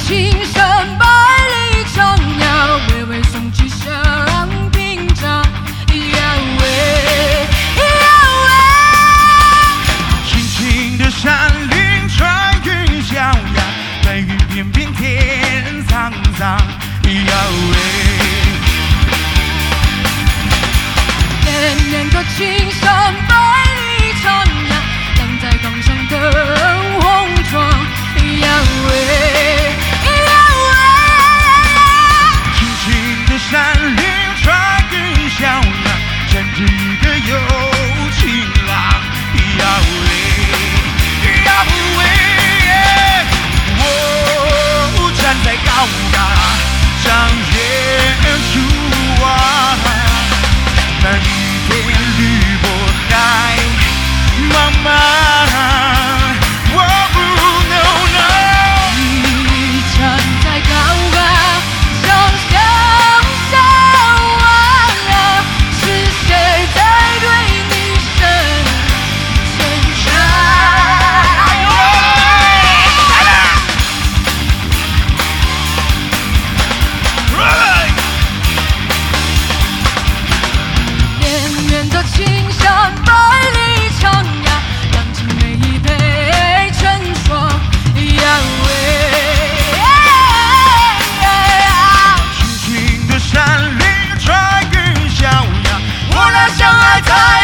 琴声百里长呀，微微送起响屏障。呀喂呀喂， 轻轻的山林穿云霄呀，白云片片天苍苍。呀喂， 年年的琴声百里长呀，亮在岗上灯红妆。呀喂呀喂， 轻轻的山林穿云霄呀，站着一个有情郎。呀喂呀喂，我站在高岗上远处啊，那一片绿波海茫茫。 你站在高岗上向上望，是谁在对你伸长？连绵的青山百里长呀，亮起每一杯成双。呀喂， 轻轻的山林穿云霄呀，我俩相爱在